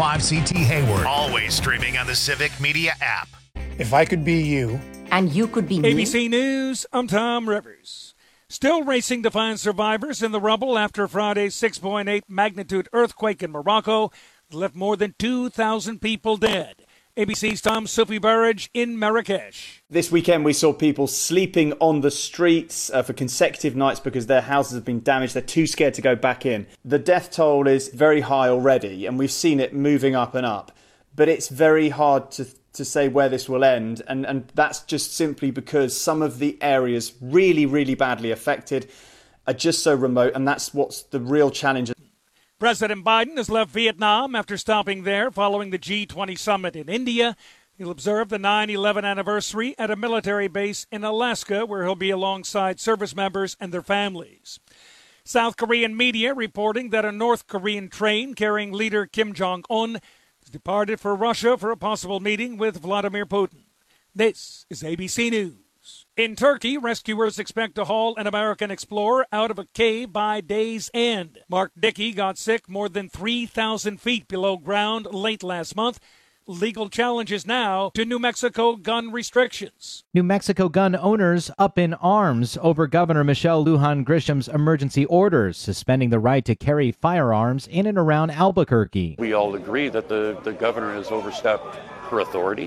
5CT Hayward. Always streaming on the Civic Media app. If I could be you. And you could be me. ABC News, I'm Tom Rivers. Still racing to find survivors in the rubble after Friday's 6.8 magnitude earthquake in Morocco left more than 2,000 people dead. ABC's Tom Sufi Burridge in Marrakesh. This weekend we saw people sleeping on the streets for consecutive nights because their houses have been damaged. They're too scared to go back in. The death toll is very high already, and we've seen it moving up and up. But it's very hard to say where this will end, and that's just simply because some of the areas really, really badly affected are just so remote, and that's what's the real challenge. President Biden has left Vietnam after stopping there following the G20 summit in India. He'll observe the 9/11 anniversary at a military base in Alaska, where he'll be alongside service members and their families. South Korean media reporting that a North Korean train carrying leader Kim Jong-un has departed for Russia for a possible meeting with Vladimir Putin. This is ABC News. In Turkey, rescuers expect to haul an American explorer out of a cave by day's end. Mark Dickey got sick more than 3,000 feet below ground late last month. Legal challenges now to New Mexico gun restrictions. New Mexico gun owners up in arms over Governor Michelle Lujan Grisham's emergency orders, suspending the right to carry firearms in and around Albuquerque. We all agree that the governor has overstepped her authority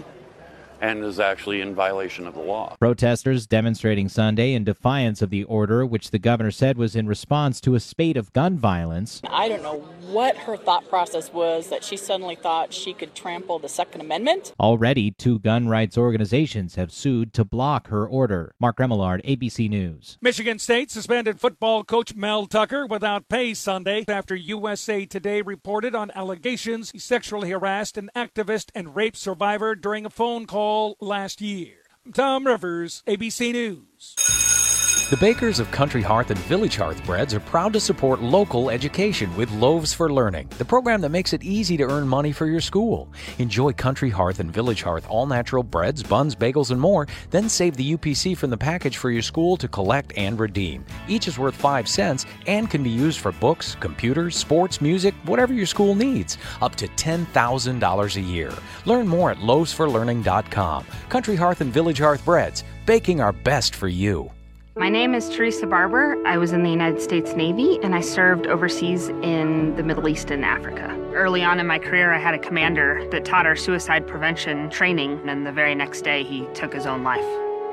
and is actually in violation of the law. Protesters demonstrating Sunday in defiance of the order, which the governor said was in response to a spate of gun violence. I don't know what her thought process was that she suddenly thought she could trample the Second Amendment. Already, 2 gun rights organizations have sued to block her order. Mark Remillard, ABC News. Michigan State suspended football coach Mel Tucker without pay Sunday after USA Today reported on allegations he sexually harassed an activist and rape survivor during a phone call last year. Tom Rivers, ABC News. The bakers of Country Hearth and Village Hearth Breads are proud to support local education with Loaves for Learning, the program that makes it easy to earn money for your school. Enjoy Country Hearth and Village Hearth all-natural breads, buns, bagels, and more. Then save the UPC from the package for your school to collect and redeem. Each is worth 5 cents and can be used for books, computers, sports, music, whatever your school needs. Up to $10,000 a year. Learn more at loavesforlearning.com. Country Hearth and Village Hearth Breads, baking our best for you. My name is Teresa Barber. I was in the United States Navy, and I served overseas in the Middle East and Africa. Early on in my career, I had a commander that taught our suicide prevention training, and the very next day, he took his own life.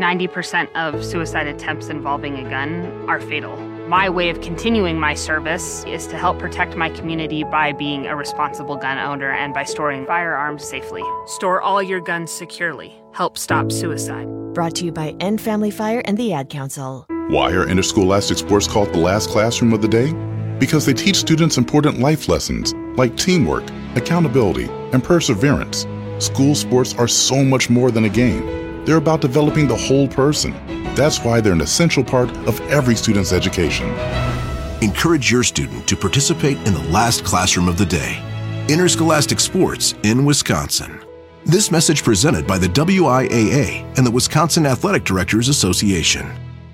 90% of suicide attempts involving a gun are fatal. My way of continuing my service is to help protect my community by being a responsible gun owner and by storing firearms safely. Store all your guns securely. Help stop suicide. Brought to you by End Family Fire and the Ad Council. Why are interscholastic sports called the last classroom of the day? Because they teach students important life lessons like teamwork, accountability, and perseverance. School sports are so much more than a game. They're about developing the whole person. That's why they're an essential part of every student's education. Encourage your student to participate in the last classroom of the day. Interscholastic sports in Wisconsin. This message presented by the WIAA and the Wisconsin Athletic Directors Association.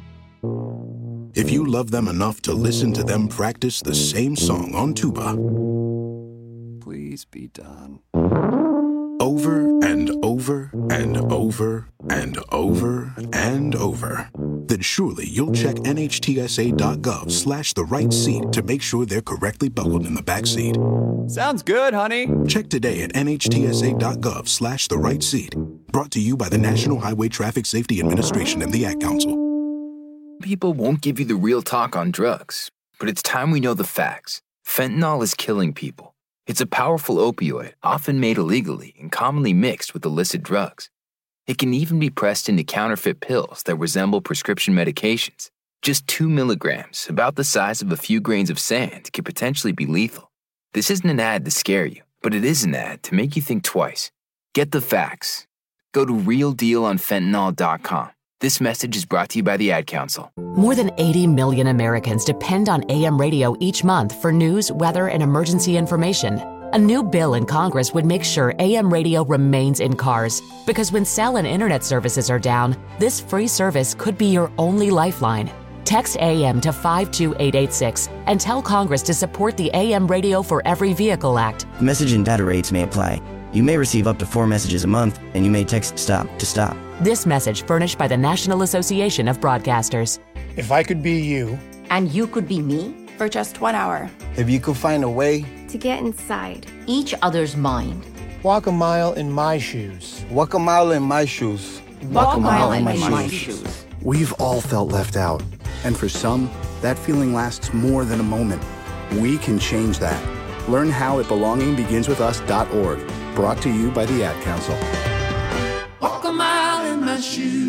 If you love them enough to listen to them practice the same song on tuba, please be done. Over and over and over and over and over, then surely you'll check NHTSA.gov/the right seat to make sure they're correctly buckled in the back seat. Sounds good, honey. Check today at NHTSA.gov/the right seat. Brought to you by the National Highway Traffic Safety Administration and the Ad Council. People won't give you the real talk on drugs, but it's time we know the facts. Fentanyl is killing people. It's a powerful opioid, often made illegally and commonly mixed with illicit drugs. It can even be pressed into counterfeit pills that resemble prescription medications. Just 2 milligrams, about the size of a few grains of sand, could potentially be lethal. This isn't an ad to scare you, but it is an ad to make you think twice. Get the facts. Go to realdealonfentanyl.com. This message is brought to you by the Ad Council. More than 80 million Americans depend on AM radio each month for news, weather, and emergency information. A new bill in Congress would make sure AM radio remains in cars, because when cell and internet services are down, this free service could be your only lifeline. Text AM to 52886 and tell Congress to support the AM Radio for Every Vehicle Act. Message and data rates may apply. You may receive up to 4 messages a month, and you may text STOP to stop. This message furnished by the National Association of Broadcasters. If I could be you. And you could be me? For just 1 hour. If you could find a way to get inside each other's mind. Walk a mile in my shoes. Walk a mile in my shoes. Walk a mile in my shoes. We've all felt left out. And for some, that feeling lasts more than a moment. We can change that. Learn how at belongingbeginswithus.org. Brought to you by the Ad Council. Walk a mile in my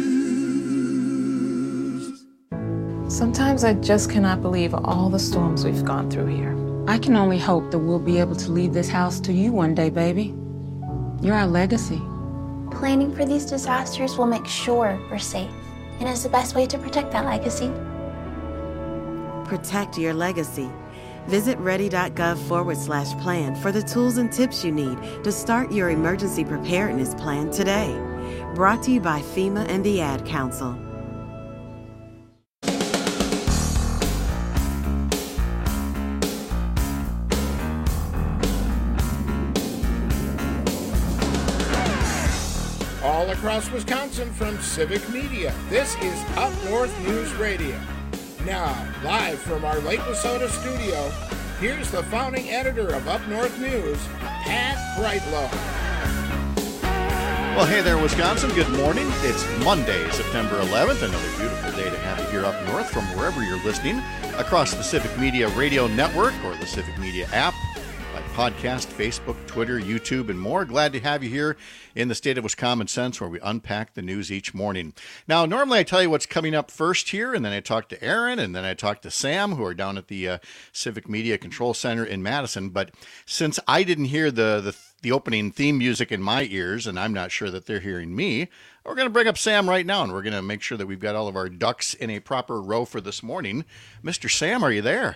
shoes. Sometimes I just cannot believe all the storms we've gone through here. I can only hope that we'll be able to leave this house to you one day, baby. You're our legacy. Planning for these disasters will make sure we're safe, and is the best way to protect that legacy. Protect your legacy. Visit ready.gov/plan for the tools and tips you need to start your emergency preparedness plan today. Brought to you by FEMA and the Ad Council. All across Wisconsin from Civic Media, this is Up North News Radio. Now, live from our Lake Wissota studio, here's the founding editor of Up North News, Pat Breitlow. Well, hey there, Wisconsin. Good morning. It's Monday, September 11th. Another beautiful day to have you here up north from wherever you're listening across the Civic Media Radio Network or the Civic Media app, like podcast, Facebook, Twitter, YouTube, and more. Glad to have you here in the state of Wisconsin, where we unpack the news each morning. Now, normally I tell you what's coming up first here, and then I talk to Aaron, and then I talk to Sam, who are down at the Civic Media Control Center in Madison. But since I didn't hear the opening theme music in my ears, and I'm not sure that they're hearing me, we're going to bring up Sam right now, and we're going to make sure that we've got all of our ducks in a proper row for this morning. Mr. Sam, are you there?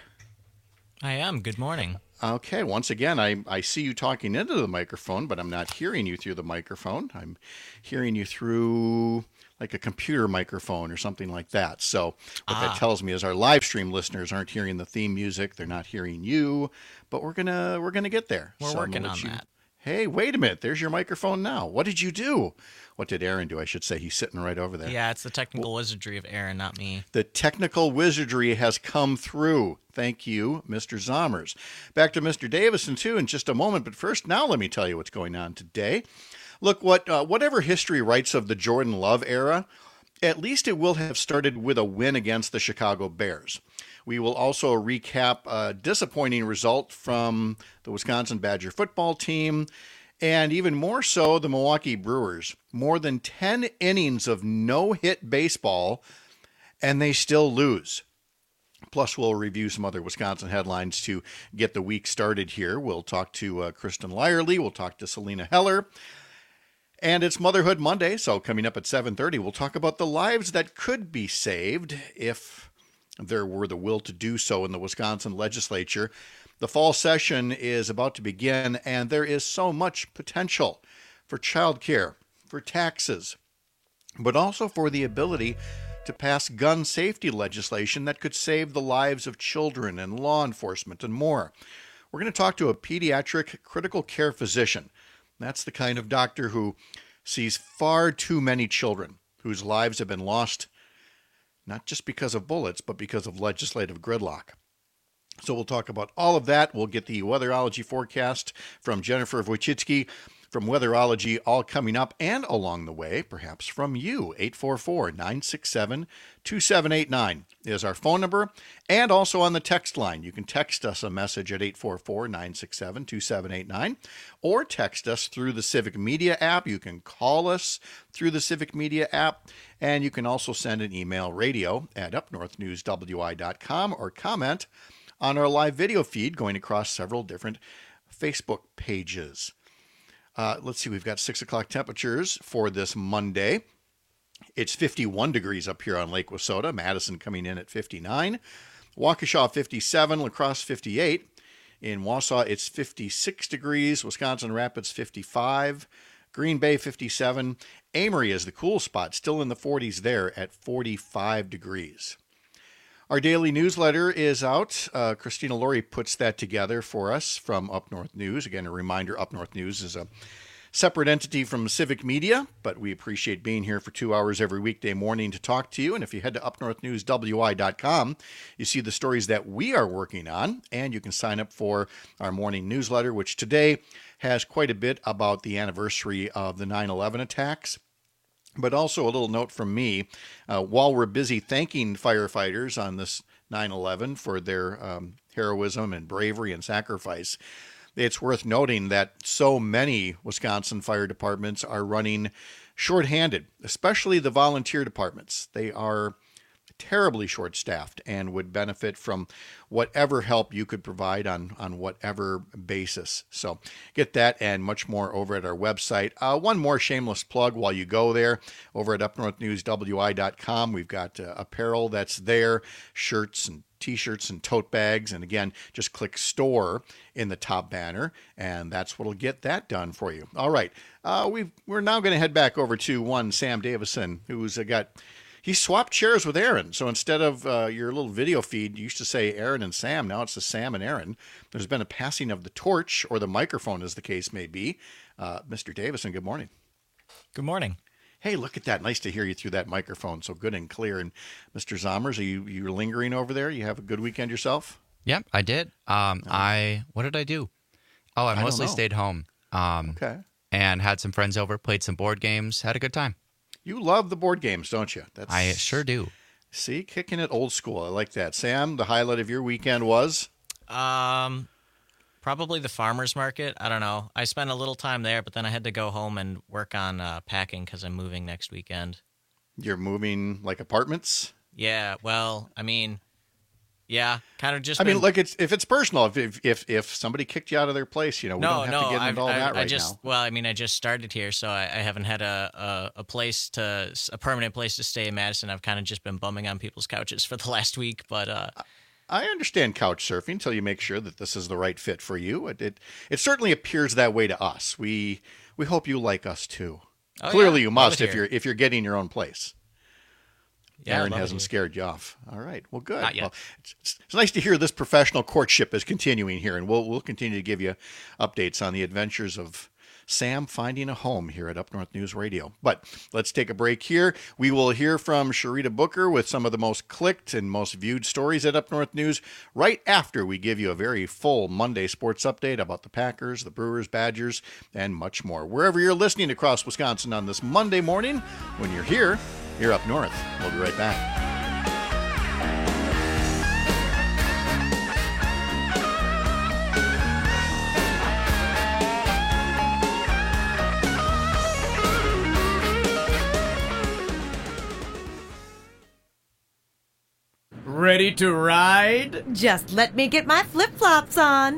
I am. Good morning. Okay, once again, I see you talking into the microphone, but I'm not hearing you through the microphone. I'm hearing you through like a computer microphone or something like that. So what that tells me is our live stream listeners aren't hearing the theme music. They're not hearing you, but we're gonna get there. We're working on that. Hey, wait a minute. There's your microphone now. What did you do? What did Aaron do? I should say he's sitting right over there. Yeah, it's the technical wizardry of Aaron, not me. The technical wizardry has come through. Thank you, Mr. Zommers. Back to Mr. Davison, too, in just a moment. But first, now let me tell you what's going on today. Look, whatever history writes of the Jordan Love era, at least it will have started with a win against the Chicago Bears. We will also recap a disappointing result from the Wisconsin Badger football team, and even more so, the Milwaukee Brewers. More than 10 innings of no-hit baseball, and they still lose. Plus, we'll review some other Wisconsin headlines to get the week started here. We'll talk to Kristen Lyerly. We'll talk to Selena Heller. And it's Motherhood Monday, so coming up at 7:30, we'll talk about the lives that could be saved if there were the will to do so in the Wisconsin legislature. The fall session is about to begin, and there is so much potential for childcare, for taxes, but also for the ability to pass gun safety legislation that could save the lives of children and law enforcement and more. We're going to talk to a pediatric critical care physician. That's the kind of doctor who sees far too many children whose lives have been lost, not just because of bullets, but because of legislative gridlock. So we'll talk about all of that. We'll get the weatherology forecast from Jennifer Wojcicki from Weatherology, all coming up, and along the way, perhaps from you. 844-967-2789 is our phone number, and also on the text line. You can text us a message at 844-967-2789, or text us through the Civic Media app. You can call us through the Civic Media app, and you can also send an email, radio@upnorthnewswi.com, or comment on our live video feed going across several different Facebook pages. Let's see, we've got 6 o'clock temperatures for this Monday. It's 51 degrees up here on Lake Wissota. Madison coming in at 59. Waukesha 57. La Crosse 58. In Wausau, it's 56 degrees. Wisconsin Rapids 55. Green Bay 57. Amory is the cool spot, still in the 40s there at 45 degrees. Our daily newsletter is out. Christina Laurie puts that together for us from Up North News. Again, a reminder, Up North News is a separate entity from Civic Media, but we appreciate being here for 2 hours every weekday morning to talk to you. And if you head to upnorthnewswi.com, you see the stories that we are working on, and you can sign up for our morning newsletter, which today has quite a bit about the anniversary of the 9/11 attacks. But also a little note from me, while we're busy thanking firefighters on this 9/11 for their heroism and bravery and sacrifice, it's worth noting that so many Wisconsin fire departments are running shorthanded, especially the volunteer departments. They are terribly short-staffed and would benefit from whatever help you could provide on whatever basis. So get that and much more over at our website. One more shameless plug while you go there. Over at upnorthnewswi.com, we've got apparel that's there, shirts and T-shirts and tote bags. And again, just click store in the top banner, and that's what'll get that done for you. All right. We're now going to head back over to one Sam Davison, who's he swapped chairs with Aaron. So instead of your little video feed, you used to say Aaron and Sam. Now it's the Sam and Aaron. There's been a passing of the torch, or the microphone as the case may be. Mr. Davison, good morning. Good morning. Hey, look at that. Nice to hear you through that microphone. So good and clear. And Mr. Zommers, are you lingering over there? You have a good weekend yourself? Yep, I did. What did I do? Oh, I mostly stayed home. Okay. And had some friends over, played some board games, had a good time. You love the board games, don't you? I sure do. See, kicking it old school. I like that. Sam, the highlight of your weekend was? Probably the farmer's market. I don't know. I spent a little time there, but then I had to go home and work on packing because I'm moving next weekend. You're moving like apartments? Yeah. Well, I mean, yeah, kind of just. I mean, like if it's personal, if somebody kicked you out of their place, we don't have to get into all that right now. Well, I mean, I just started here, so I haven't had a permanent place to stay in Madison. I've kind of just been bumming on people's couches for the last week, but. I understand couch surfing until you make sure that this is the right fit for you. It certainly appears that way to us. We hope you like us too. Oh, clearly, you must if you're getting your own place. Yeah, Aaron hasn't scared you off. All right. Well, good. Not yet. Well, it's nice to hear this professional courtship is continuing here, and we'll continue to give you updates on the adventures of Sam finding a home here at Up North News Radio. But let's take a break here. We will hear from Sharita Booker with some of the most clicked and most viewed stories at Up North News right after we give you a very full Monday sports update about the Packers, the Brewers, Badgers, and much more. Wherever you're listening across Wisconsin on this Monday morning, when you're here, you're Up North. We'll be right back. Ready to ride? Just let me get my flip-flops on.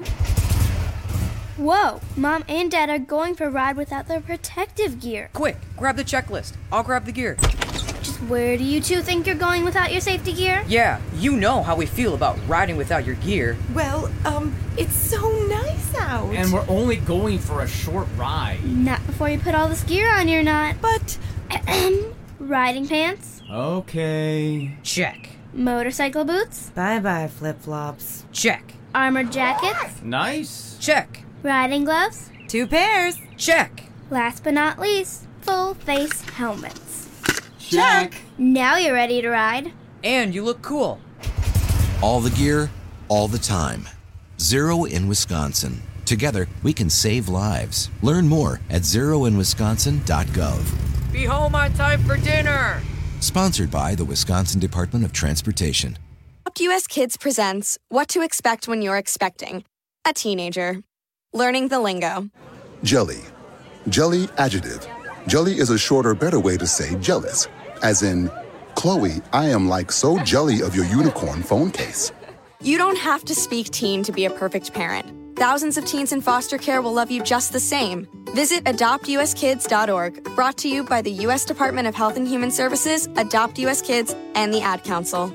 Whoa, Mom and Dad are going for a ride without their protective gear. Quick, grab the checklist. I'll grab the gear. Just where do you two think you're going without your safety gear? Yeah, you know how we feel about riding without your gear. Well, it's so nice out. And we're only going for a short ride. Not before you put all this gear on, you're not. But, riding pants? Okay. Check. Motorcycle boots? Bye-bye, flip-flops. Check. Armored jackets? Nice. Check. Riding gloves? 2 pairs. Check. Last but not least, full-face helmets. Check. Now you're ready to ride. And you look cool. All the gear, all the time. Zero in Wisconsin. Together, we can save lives. Learn more at zeroinwisconsin.gov. Be home on time for dinner. Sponsored by the Wisconsin Department of Transportation. Adopt US Kids presents What to Expect When You're Expecting a Teenager. Learning the lingo. Jelly. Jelly adjective. Jelly is a shorter, better way to say jealous. As in, Chloe, I am like so jelly of your unicorn phone case. You don't have to speak teen to be a perfect parent. Thousands of teens in foster care will love you just the same. Visit adoptuskids.org, brought to you by the U.S. Department of Health and Human Services, Adopt U.S. Kids, and the Ad Council.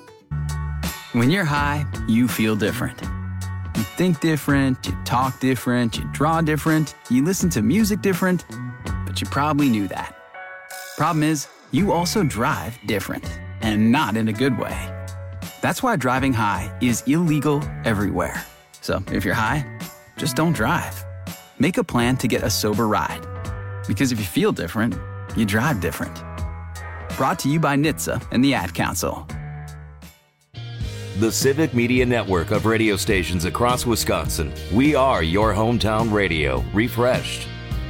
When you're high, you feel different. You think different, you talk different, you draw different, you listen to music different, but you probably knew that. Problem is, you also drive different, and not in a good way. That's why driving high is illegal everywhere. So if you're high, just don't drive. Make a plan to get a sober ride. Because if you feel different, you drive different. Brought to you by NHTSA and the Ad Council. The Civic Media Network of radio stations across Wisconsin. We are your hometown radio, refreshed.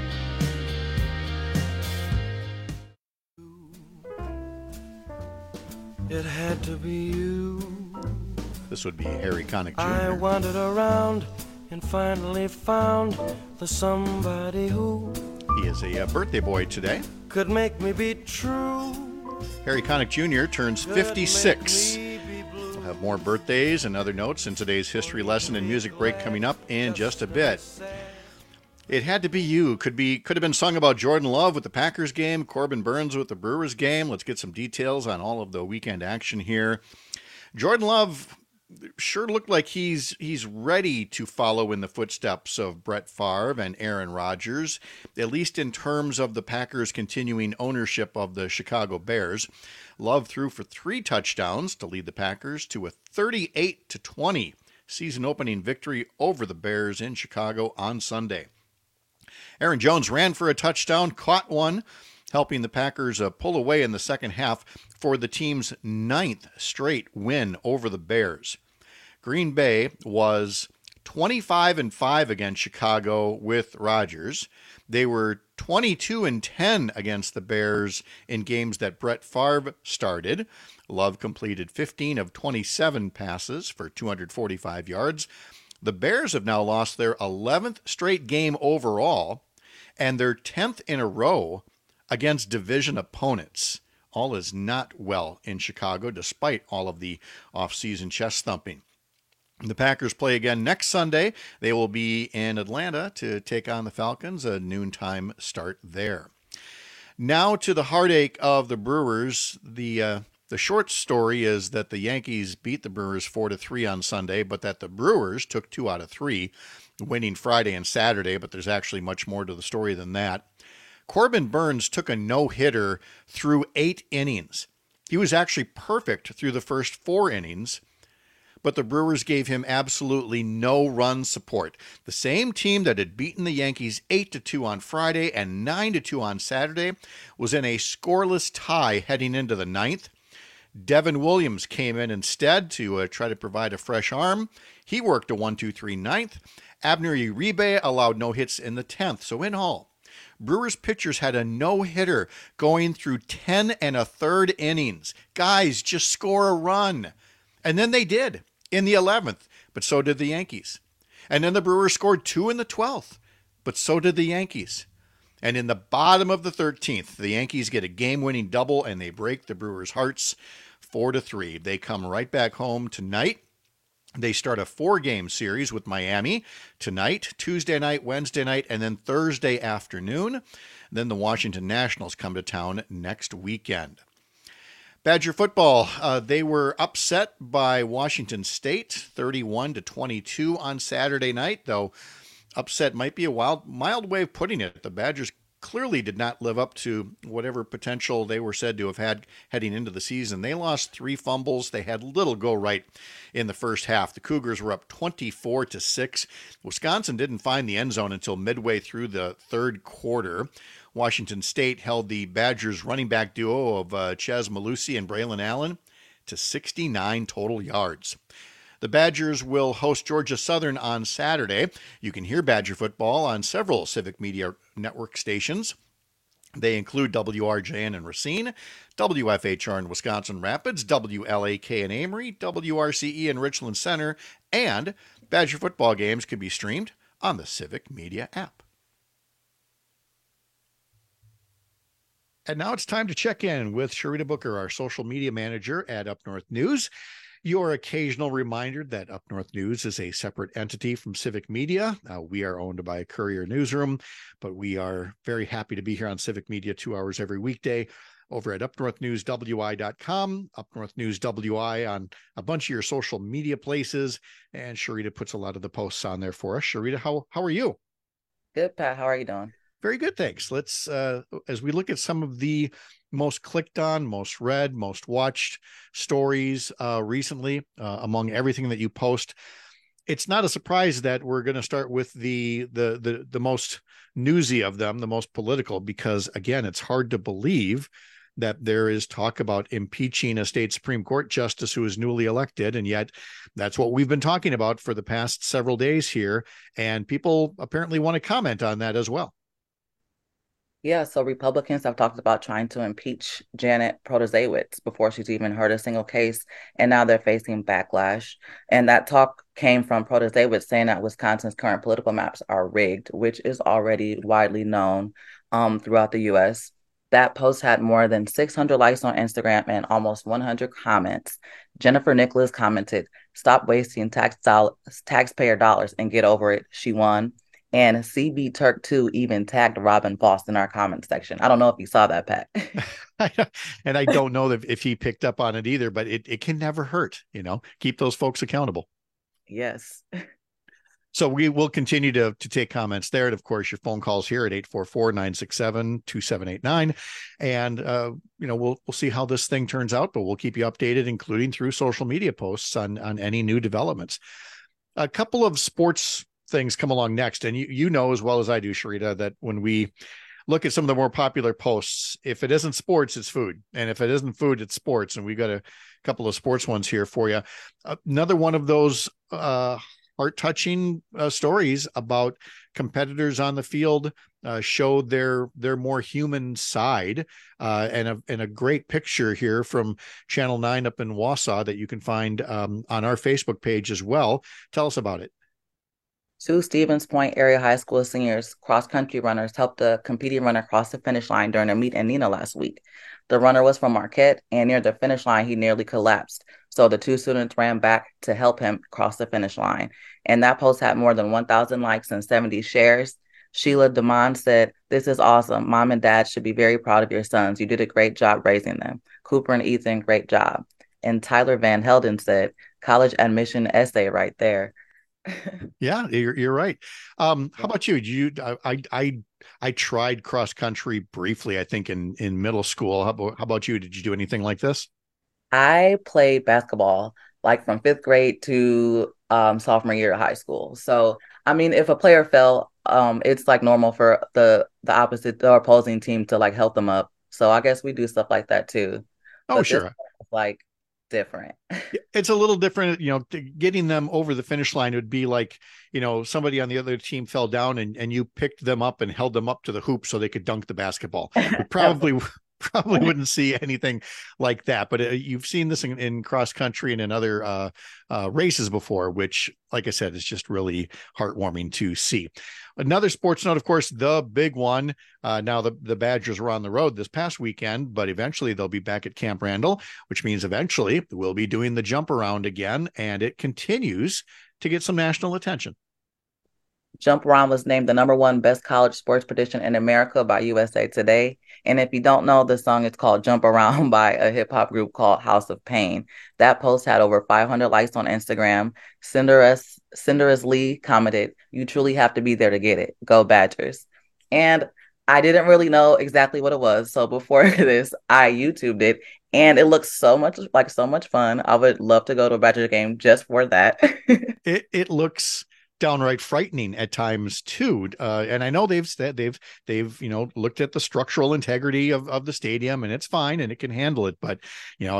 It had to be you. This would be Harry Connick Jr. I wandered around and finally found the somebody who He is a birthday boy today. could make me be true. Harry Connick Jr. turns 56. We'll have more birthdays and other notes in today's history lesson and music break coming up in just a bit. It Had to Be You could have been sung about Jordan Love with the Packers game, Corbin Burns with the Brewers game. Let's get some details on all of the weekend action here. Jordan Love sure looked like he's ready to follow in the footsteps of Brett Favre and Aaron Rodgers, at least in terms of the Packers' continuing ownership of the Chicago Bears. Love threw for 3 touchdowns to lead the Packers to a 38-20 season-opening victory over the Bears in Chicago on Sunday. Aaron Jones ran for a touchdown, caught one, helping the Packers pull away in the second half for the team's 9th straight win over the Bears. Green Bay was 25-5 against Chicago with Rodgers. They were 22-10 against the Bears in games that Brett Favre started. Love completed 15 of 27 passes for 245 yards. The Bears have now lost their 11th straight game overall and their 10th in a row against division opponents. All is not well in Chicago, despite all of the offseason chest thumping. The Packers play again next Sunday. They will be in Atlanta to take on the Falcons, a noontime start there. Now to the heartache of the Brewers. The short story is that the Yankees beat the Brewers 4-3 on Sunday, but that the Brewers took 2 out of 3, winning Friday and Saturday, but there's actually much more to the story than that. Corbin Burns took a no-hitter through 8 innings. He was actually perfect through the first 4 innings, but the Brewers gave him absolutely no run support. The same team that had beaten the Yankees 8-2 on Friday and 9-2 on Saturday was in a scoreless tie heading into the 9th. Devin Williams came in instead to try to provide a fresh arm. He worked a 1-2-3 9th. Abner Uribe allowed no hits in the 10th. So in all, Brewers pitchers had a no-hitter going through 10 1/3 innings. Guys, just score a run. And then they did in the 11th, but so did the Yankees. And then the Brewers scored 2 in the 12th, but so did the Yankees. And in the bottom of the 13th, the Yankees get a game-winning double and they break the Brewers' hearts 4-3. They come right back home tonight. They start a 4-game series with Miami tonight, Tuesday night, Wednesday night, and then Thursday afternoon. Then the Washington Nationals come to town next weekend. Badger football, they were upset by Washington State, 31-22 on Saturday night, though upset might be a mild way of putting it. The Badgers clearly did not live up to whatever potential they were said to have had heading into the season. They lost 3 fumbles. They had little go right in the first half. The Cougars were up 24-6. Wisconsin didn't find the end zone until midway through the third quarter. Washington State held the Badgers running back duo of Ches Malusi and Braylon Allen to 69 total yards. The Badgers will host Georgia Southern on Saturday. You can hear Badger football on several Civic Media Network stations. They include WRJN in Racine, WFHR in Wisconsin Rapids, WLAK in Amory, WRCE in Richland Center, and Badger football games can be streamed on the Civic Media app. And now it's time to check in with Sharita Booker, our social media manager at Up North News. Your occasional reminder that Up North News is a separate entity from Civic Media. We are owned by Courier Newsroom, but we are very happy to be here on Civic Media 2 hours every weekday over at upnorthnewswi.com, Up North News WI on a bunch of your social media places, and Sharita puts a lot of the posts on there for us. Sharita, how are you? Good, Pat. How are you doing? Very good, thanks. Let's, as we look at some of the most clicked on, most read, most watched stories recently among everything that you post. It's not a surprise that we're going to start with the most newsy of them, the most political, because again, it's hard to believe that there is talk about impeaching a state Supreme Court justice who is newly elected. And yet that's what we've been talking about for the past several days here. And people apparently want to comment on that as well. Yeah, so Republicans have talked about trying to impeach Janet Protasiewicz before she's even heard a single case, and now they're facing backlash. And that talk came from Protasiewicz saying that Wisconsin's current political maps are rigged, which is already widely known throughout the U.S. That post had more than 600 likes on Instagram and almost 100 comments. Jennifer Nicholas commented, "Stop wasting taxpayer dollars and get over it. She won." And CB Turk 2 even tagged Robin Voss in our comment section. I don't know if you saw that, Pat. And I don't know if he picked up on it either, but it can never hurt, keep those folks accountable. Yes. So we will continue to take comments there. And of course, your phone calls here at 844-967-2789. And, we'll see how this thing turns out, but we'll keep you updated, including through social media posts on any new developments. A couple of sports things come along next. And you know as well as I do, Sharita, that when we look at some of the more popular posts, if it isn't sports, it's food. And if it isn't food, it's sports. And we've got a couple of sports ones here for you. Another one of those heart-touching stories about competitors on the field showed their more human side, and a great picture here from Channel 9 up in Wausau that you can find on our Facebook page as well. Tell us about it. Two Stevens Point area high school seniors, cross-country runners, helped a competing runner cross the finish line during a meet in Neenah last week. The runner was from Marquette, and near the finish line, he nearly collapsed. So the two students ran back to help him cross the finish line. And that post had more than 1,000 likes and 70 shares. Sheila DeMond said, "This is awesome. Mom and Dad should be very proud of your sons. You did a great job raising them. Cooper and Ethan, great job." And Tyler Van Helden said, "College admission essay right there." Yeah, you're right. How about you? I tried cross country briefly, I think in middle school. How about you? Did you do anything like this? I played basketball like from 5th grade to sophomore year of high school. So, I mean, if a player fell, it's like normal for the opposing team to like help them up. So I guess we do stuff like that too. Oh, sure. Like different. It's a little different, getting them over the finish line would be like, somebody on the other team fell down and you picked them up and held them up to the hoop so they could dunk the basketball. You probably wouldn't see anything like that, but you've seen this in cross country and in other races before, which, like I said, is just really heartwarming to see. Another sports note, of course, the big one. Now the Badgers were on the road this past weekend, but eventually they'll be back at Camp Randall, which means eventually we'll be doing the jump around again, and it continues to get some national attention. Jump Around was named the #1 best college sports tradition in America by USA Today. And if you don't know, the song is called Jump Around by a hip-hop group called House of Pain. That post had over 500 likes on Instagram. Cinderas Lee commented, "You truly have to be there to get it. Go Badgers." And I didn't really know exactly what it was. So before this, I YouTubed it, and it looks so much fun. I would love to go to a Badger game just for that. It looks downright frightening at times too, and I know they've looked at the structural integrity of the stadium, and it's fine and it can handle it, but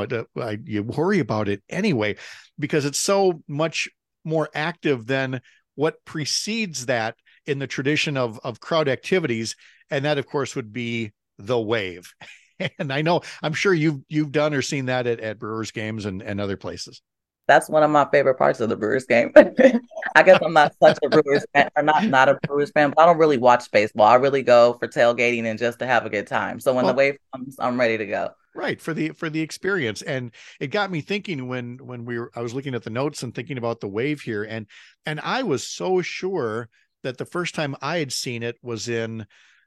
you worry about it anyway because it's so much more active than what precedes that in the tradition of crowd activities, and that of course would be the wave. And I'm sure you've done or seen that at Brewers games and other places. That's one of my favorite parts of the Brewers game. I guess I'm not such a Brewers fan, or not a Brewers fan, but I don't really watch baseball. I really go for tailgating and just to have a good time. So when the wave comes, I'm ready to go. Right, for the experience. And it got me thinking when I was looking at the notes and thinking about the wave here, and I was so sure that the first time I had seen it was in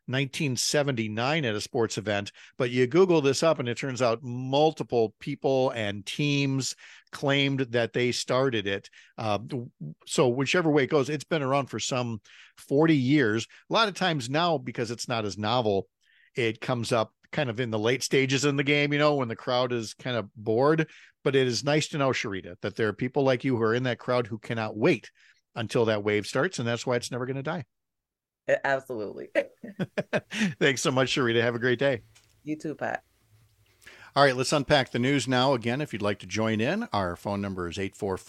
1979 at a sports event, but you Google this up and it turns out multiple people and teams claimed that they started it. So whichever way it goes, it's been around for some 40 years. A lot of times now, because it's not as novel, it comes up kind of in the late stages in the game, when the crowd is kind of bored. But it is nice to know, Sharita, that there are people like you who are in that crowd who cannot wait until that wave starts, and that's why it's never going to die. Absolutely. Thanks so much, Sharita. Have a great day. You too, Pat. All right, let's unpack the news now. Again, if you'd like to join in, our phone number is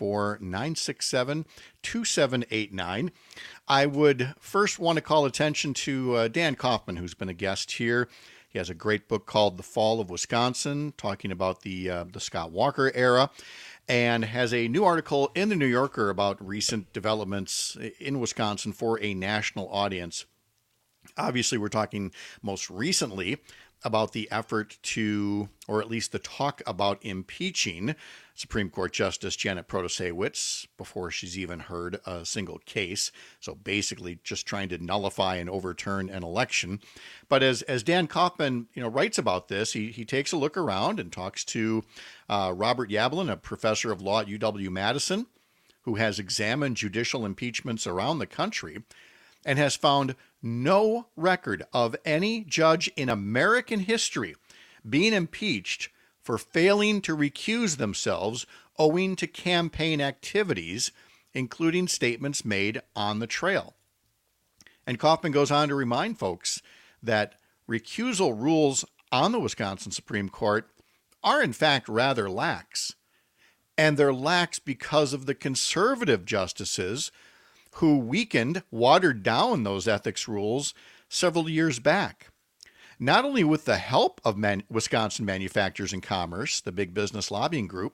844-967-2789. I would first want to call attention to Dan Kaufman, who's been a guest here. He has a great book called The Fall of Wisconsin, talking about the Scott Walker era, and has a new article in the New Yorker about recent developments in Wisconsin for a national audience. Obviously, we're talking most recently about the effort to, or at least the talk about impeaching Supreme Court Justice Janet Protasiewicz before she's even heard a single case. So basically just trying to nullify and overturn an election. But as Dan Kaufman, writes about this, he takes a look around and talks to Robert Yablon, a professor of law at UW-Madison, who has examined judicial impeachments around the country and has found no record of any judge in American history being impeached for failing to recuse themselves owing to campaign activities, including statements made on the trail. And Kaufman goes on to remind folks that recusal rules on the Wisconsin Supreme Court are in fact rather lax. And they're lax because of the conservative justices who watered down those ethics rules several years back. Not only with the help of Wisconsin Manufacturers and Commerce, the big business lobbying group,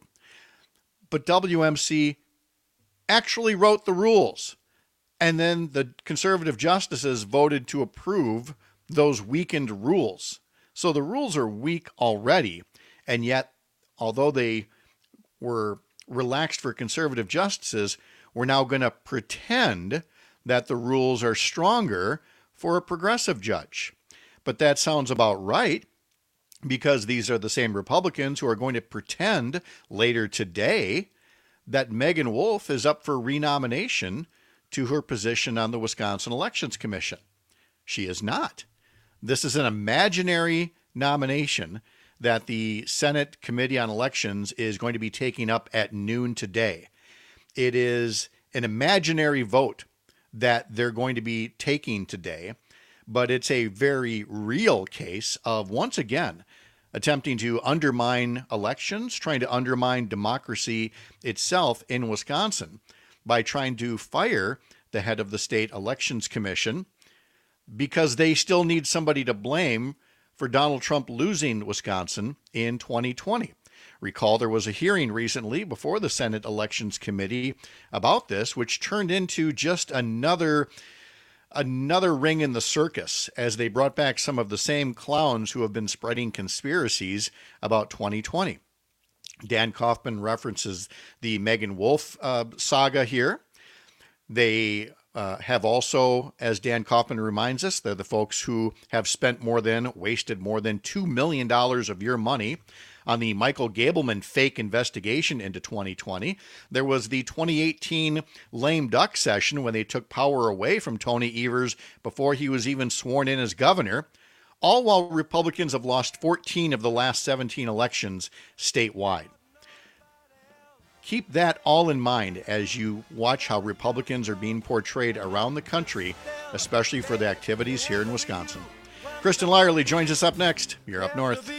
but WMC actually wrote the rules. And then the conservative justices voted to approve those weakened rules. So the rules are weak already. And yet, although they were relaxed for conservative justices, we're now going to pretend that the rules are stronger for a progressive judge. But that sounds about right, because these are the same Republicans who are going to pretend later today that Megan Wolf is up for renomination to her position on the Wisconsin Elections Commission. She is not. This is an imaginary nomination that the Senate Committee on Elections is going to be taking up at noon today. It is an imaginary vote that they're going to be taking today, but it's a very real case of, once again, attempting to undermine elections, trying to undermine democracy itself in Wisconsin by trying to fire the head of the state elections commission because they still need somebody to blame for Donald Trump losing Wisconsin in 2020. Recall there was a hearing recently before the Senate Elections Committee about this, which turned into just another ring in the circus as they brought back some of the same clowns who have been spreading conspiracies about 2020. Dan Kaufman references the Megan Wolf saga here. They have also, as Dan Kaufman reminds us, they're the folks who have wasted more than $2 million of your money on the Michael Gableman fake investigation into 2020. There was the 2018 lame duck session when they took power away from Tony Evers before he was even sworn in as governor, all while Republicans have lost 14 of the last 17 elections statewide. Keep that all in mind as you watch how Republicans are being portrayed around the country, especially for the activities here in Wisconsin. Kristen Lyerly joins us up next. You're Up North.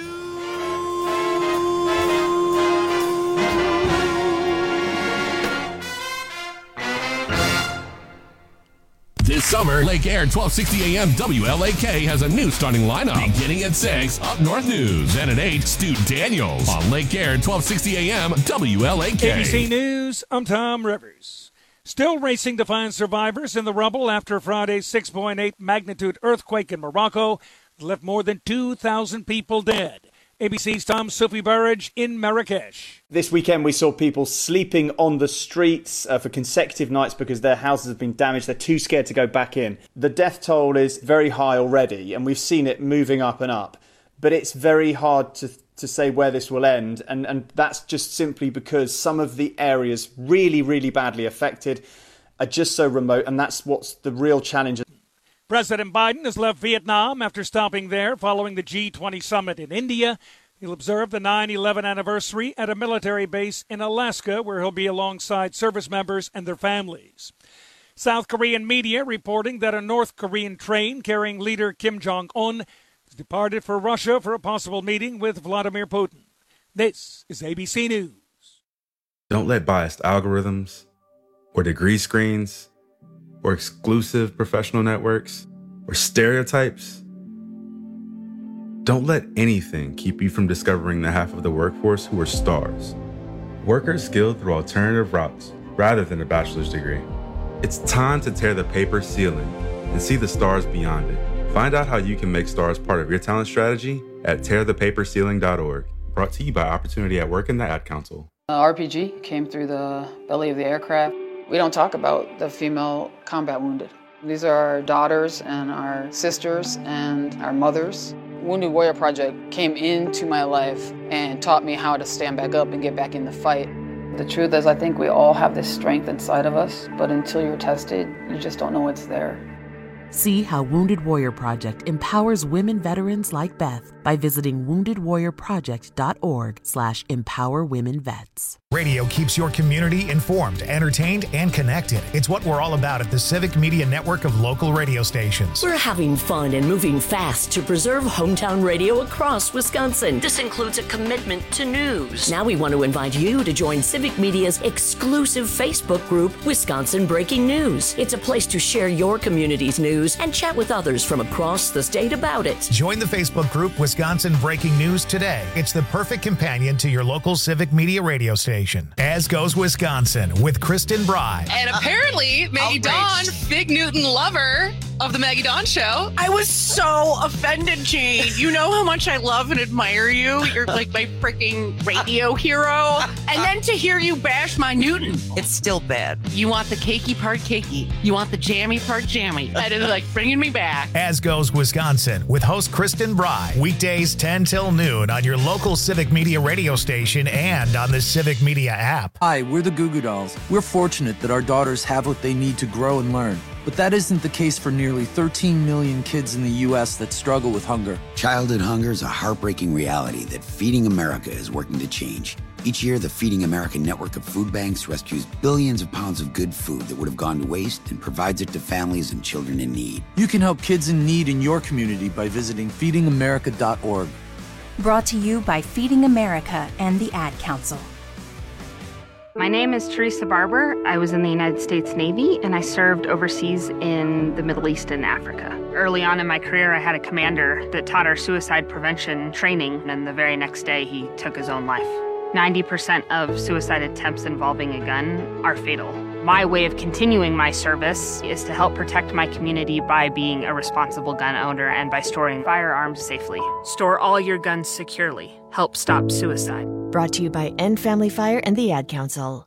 This summer, Lake Air 1260 AM WLAK has a new starting lineup. Beginning at 6, Up North News. And at 8, Stu Daniels on Lake Air 1260 AM WLAK. ABC News, I'm Tom Rivers. Still racing to find survivors in the rubble after Friday's 6.8 magnitude earthquake in Morocco left more than 2,000 people dead. ABC's Tom Sophie Burridge in Marrakesh. This weekend we saw people sleeping on the streets for consecutive nights because their houses have been damaged. They're too scared to go back in. The death toll is very high already, and we've seen it moving up and up. But it's very hard to say where this will end, and that's just simply because some of the areas really, really badly affected are just so remote, and that's what's the real challenge. President Biden has left Vietnam after stopping there following the G20 summit in India. He'll observe the 9/11 anniversary at a military base in Alaska, where he'll be alongside service members and their families. South Korean media reporting that a North Korean train carrying leader Kim Jong-un has departed for Russia for a possible meeting with Vladimir Putin. This is ABC News. Don't let biased algorithms or degree screens or exclusive professional networks or stereotypes. Don't let anything keep you from discovering the half of the workforce who are stars. Workers skilled through alternative routes rather than a bachelor's degree. It's time to tear the paper ceiling and see the stars beyond it. Find out how you can make stars part of your talent strategy at tearthepaperceiling.org. Brought to you by Opportunity at Work and the Ad Council. RPG came through the belly of the aircraft. We don't talk about the female combat wounded. These are our daughters and our sisters and our mothers. Wounded Warrior Project came into my life and taught me how to stand back up and get back in the fight. The truth is, I think we all have this strength inside of us, but until you're tested, you just don't know what's there. See how Wounded Warrior Project empowers women veterans like Beth by visiting woundedwarriorproject.org/empowerwomenvets. Radio keeps your community informed, entertained, and connected. It's what we're all about at the Civic Media Network of local radio stations. We're having fun and moving fast to preserve hometown radio across Wisconsin. This includes a commitment to news. Now we want to invite you to join Civic Media's exclusive Facebook group, Wisconsin Breaking News. It's a place to share your community's news and chat with others from across the state about it. Join the Facebook group Wisconsin Breaking News today. It's the perfect companion to your local Civic Media radio station. As Goes Wisconsin with Kristen Bry. And apparently, Maggie Dawn, Big Newton lover of the Maggie Dawn Show. I was so offended, Jane. You know how much I love and admire you. You're like my freaking radio hero. And then to hear you bash my Newton. It's still bad. You want the cakey part cakey. You want the jammy part jammy. That is like bringing me back. As Goes Wisconsin with host Kristen Bry. Weekdays 10 till noon on your local Civic Media radio station and on the Civic Media app. Hi, we're the Goo Goo Dolls. We're fortunate that our daughters have what they need to grow and learn. But that isn't the case for nearly 13 million kids in the U.S. that struggle with hunger. Childhood hunger is a heartbreaking reality that Feeding America is working to change. Each year, the Feeding America network of food banks rescues billions of pounds of good food that would have gone to waste and provides it to families and children in need. You can help kids in need in your community by visiting feedingamerica.org. Brought to you by Feeding America and the Ad Council. My name is Teresa Barber. I was in the United States Navy, and I served overseas in the Middle East and Africa. Early on in my career, I had a commander that taught our suicide prevention training, and the very next day, he took his own life. 90% of suicide attempts involving a gun are fatal. My way of continuing my service is to help protect my community by being a responsible gun owner and by storing firearms safely. Store all your guns securely. Help stop suicide. Brought to you by End Family Fire and the Ad Council.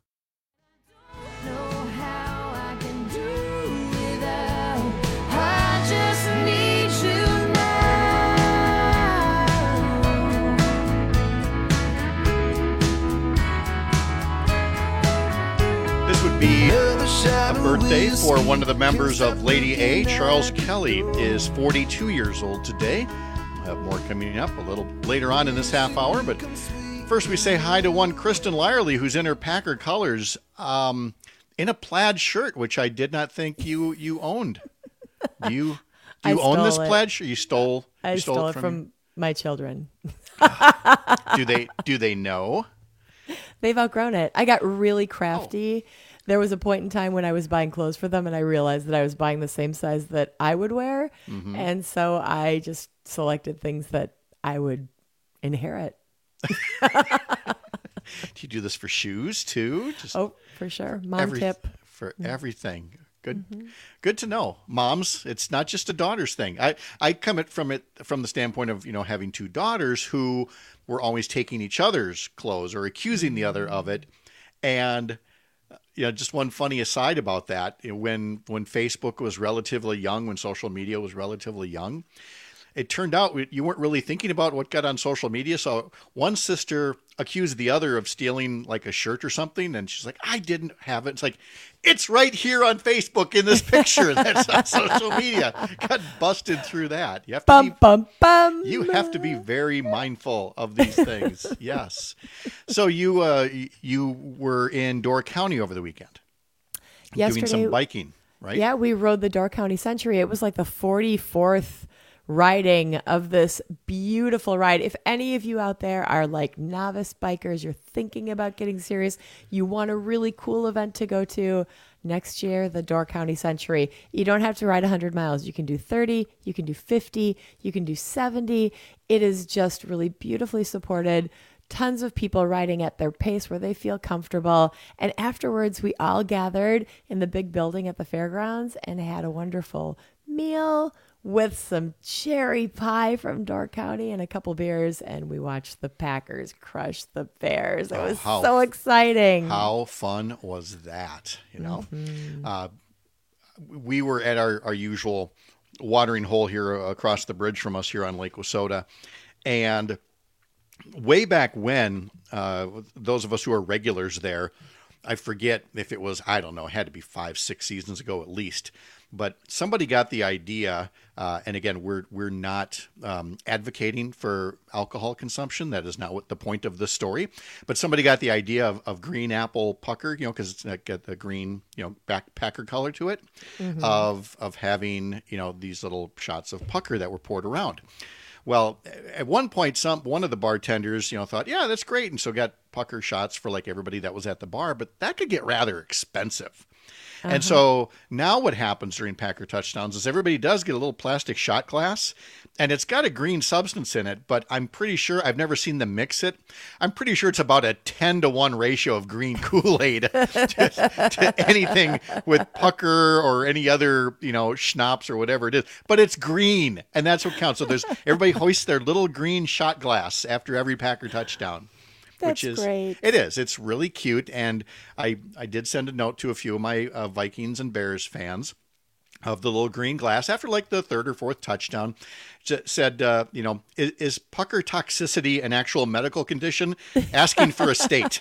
This would be a birthday for one of the members of Lady A. Charles Kelly is 42 years old today. We'll have more coming up a little later on in this half hour, but first we say hi to one Kristen Lyerly, who's in her Packer colors, in a plaid shirt, which I did not think you owned. Do you own this plaid shirt? You stole I stole it from my children. Do they know? They've outgrown it. I got really crafty. There was a point in time when I was buying clothes for them and I realized that I was buying the same size that I would wear. Mm-hmm. And so I just selected things that I would inherit. Do you do this for shoes too? For sure. Mom tip. For everything. Good. Mm-hmm. Good to know. Moms, it's not just a daughter's thing. I come from the standpoint of, having two daughters who were always taking each other's clothes or accusing the other of it. And just one funny aside about that, when Facebook was relatively young, when social media was relatively young, it turned out you weren't really thinking about what got on social media. So one sister accused the other of stealing like a shirt or something. And she's like, I didn't have it. It's like, it's right here on Facebook in this picture that's on social media. Got busted through that. You have to You have to be very mindful of these things. Yes. So you were in Door County over the weekend. Yesterday, doing some biking, right? Yeah, we rode the Door County Century. It was like the 44th riding of this beautiful ride. If any of you out there are like novice bikers, you're thinking about getting serious, you want a really cool event to go to next year, the Door County Century. You don't have to ride 100 miles. You can do 30, you can do 50, you can do 70. It is just really beautifully supported. Tons of people riding at their pace where they feel comfortable. And afterwards, we all gathered in the big building at the fairgrounds and had a wonderful meal with some cherry pie from Door County and a couple beers. And we watched the Packers crush the Bears. It was so exciting. How fun was that? You know, we were at our usual watering hole here across the bridge from us here on Lake Wissota. And way back when, those of us who are regulars there, I forget if it was, I don't know, it had to be 5-6 seasons ago at least. But somebody got the idea, and again, we're not advocating for alcohol consumption. That is not what the point of the story. But somebody got the idea of green apple pucker, you know, because it's got the green, you know, backpacker color to it, of having, you know, these little shots of pucker that were poured around. Well, at one point, one of the bartenders, you know, thought, yeah, that's great, and so got pucker shots for like everybody that was at the bar, but that could get rather expensive. And so now what happens during Packer touchdowns is everybody does get a little plastic shot glass, and it's got a green substance in it, but I'm pretty sure, I've never seen them mix it. I'm pretty sure it's about a 10-to-1 ratio of green Kool-Aid to anything with pucker or any other, you know, schnapps or whatever it is. But it's green, and that's what counts. So everybody hoists their little green shot glass after every Packer touchdown. That's great. It is. It's really cute. And I did send a note to a few of my Vikings and Bears fans of the little green glass after like the third or fourth touchdown. Said, you know, is pucker toxicity an actual medical condition? Asking for a state.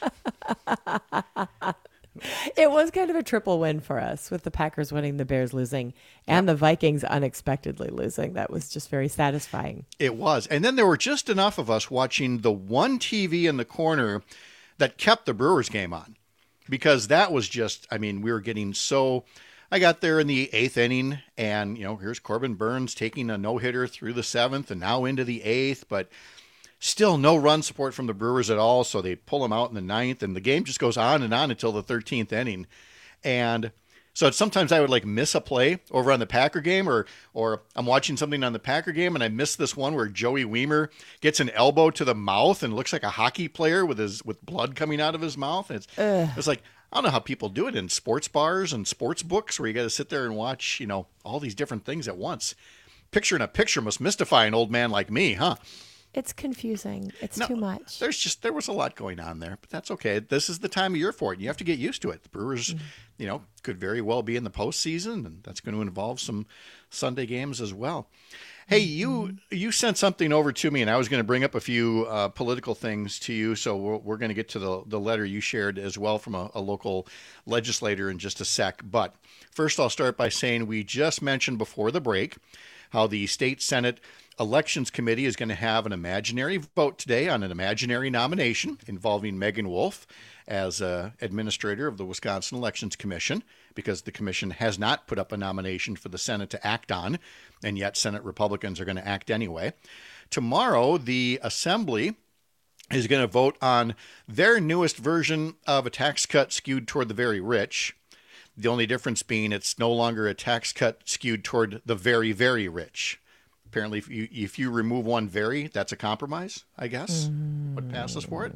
It was kind of a triple win for us with the Packers winning, the Bears losing, and the Vikings unexpectedly losing. That was just very satisfying. It was. And then there were just enough of us watching the one TV in the corner that kept the Brewers game on, because that was just, I mean, we were getting so... I got there in the 8th inning, and, you know, here's Corbin Burns taking a no-hitter through the 7th and now into the 8th, but still no run support from the Brewers at all, so they pull him out in the 9th, and the game just goes on and on until the 13th inning. And so sometimes I would like miss a play over on the Packer game, or I'm watching something on the Packer game and I miss this one where Joey Weimer gets an elbow to the mouth and looks like a hockey player with blood coming out of his mouth. And it's like, I don't know how people do it in sports bars and sports books where you got to sit there and watch, you know, all these different things at once. Picture in a picture must mystify an old man like me, huh? It's confusing. It's too much. There was a lot going on there, but that's okay. This is the time of year for it. You have to get used to it. The Brewers, you know, could very well be in the postseason, and that's going to involve some Sunday games as well. Hey, you sent something over to me, and I was going to bring up a few political things to you, so we're going to get to the letter you shared as well from a local legislator in just a sec. But first, I'll start by saying we just mentioned before the break how the State Senate Elections Committee is going to have an imaginary vote today on an imaginary nomination involving Megan Wolf as administrator of the Wisconsin Elections Commission, because the commission has not put up a nomination for the Senate to act on, and yet Senate Republicans are going to act anyway. Tomorrow, the Assembly is going to vote on their newest version of a tax cut skewed toward the very rich. The only difference being it's no longer a tax cut skewed toward the very, very rich. Apparently, if you remove one very, that's a compromise, I guess, what passes for it.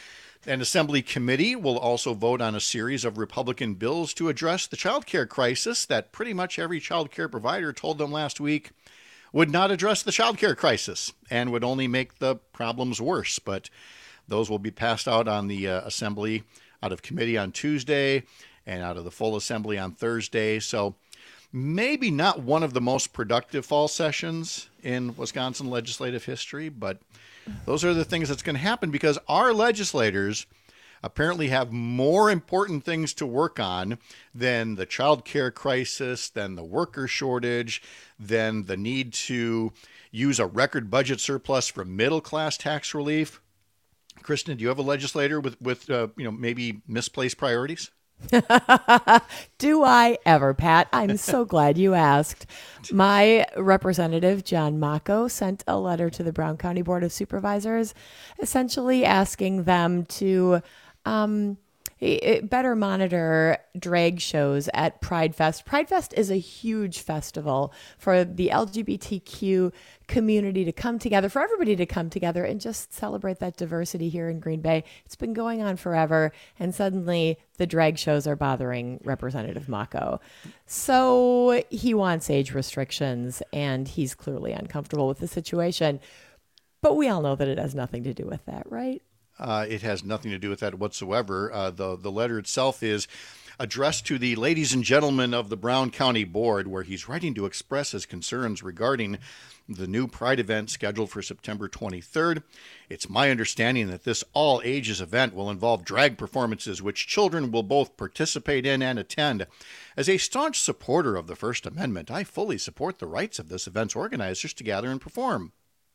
An Assembly committee will also vote on a series of Republican bills to address the child care crisis that pretty much every child care provider told them last week would not address the child care crisis and would only make the problems worse. But those will be passed out on the Assembly, out of committee on Tuesday and out of the full Assembly on Thursday. So maybe not one of the most productive fall sessions in Wisconsin legislative history, but those are the things that's going to happen because our legislators apparently have more important things to work on than the child care crisis, than the worker shortage, than the need to use a record budget surplus for middle-class tax relief. Kristen, do you have a legislator with maybe misplaced priorities? Do I ever, Pat? I'm so glad you asked. My representative, John Mako, sent a letter to the Brown County Board of Supervisors, essentially asking them to better monitor drag shows at Pride Fest. Pride Fest is a huge festival for the LGBTQ community to come together, for everybody to come together and just celebrate that diversity here in Green Bay. It's been going on forever, and suddenly the drag shows are bothering Representative Mako. So he wants age restrictions, and he's clearly uncomfortable with the situation. But we all know that it has nothing to do with that, right? It has nothing to do with that whatsoever. The letter itself is addressed to the ladies and gentlemen of the Brown County Board, where he's writing to express his concerns regarding the new Pride event scheduled for September 23rd. It's my understanding that this all-ages event will involve drag performances, which children will both participate in and attend. As a staunch supporter of the First Amendment, I fully support the rights of this event's organizers to gather and perform.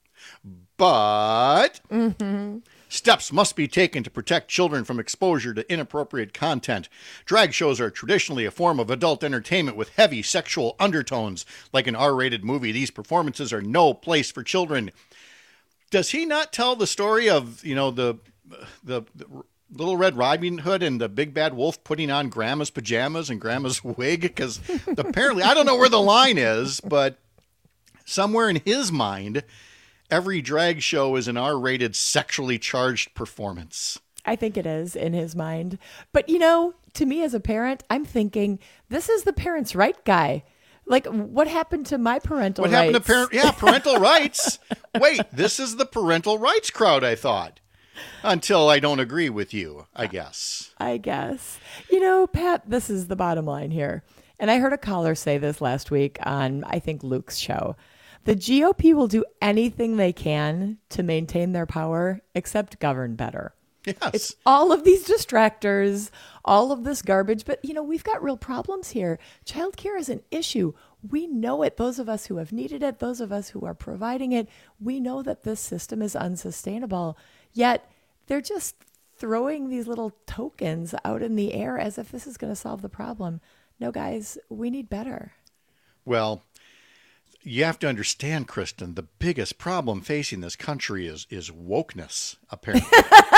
But steps must be taken to protect children from exposure to inappropriate content. Drag shows are traditionally a form of adult entertainment with heavy sexual undertones. Like an R-rated movie, these performances are no place for children. Does he not tell the story of, the Little Red Riding Hood and the Big Bad Wolf putting on Grandma's pajamas and Grandma's wig? Because apparently, I don't know where the line is, but somewhere in his mind, every drag show is an R-rated, sexually charged performance. I think it is in his mind. But, to me as a parent, I'm thinking, this is the parents' right guy. Like, what happened to my parental rights? What happened to parental rights? Wait, this is the parental rights crowd, I thought. Until I don't agree with you, I guess. Pat, this is the bottom line here. And I heard a caller say this last week on, I think, Luke's show. The GOP will do anything they can to maintain their power except govern better. Yes. It's all of these distractors, all of this garbage. But, we've got real problems here. Childcare is an issue. We know it. Those of us who have needed it, those of us who are providing it, we know that this system is unsustainable. Yet they're just throwing these little tokens out in the air as if this is going to solve the problem. No, guys, we need better. Well, you have to understand, Kristen, the biggest problem facing this country is wokeness, apparently.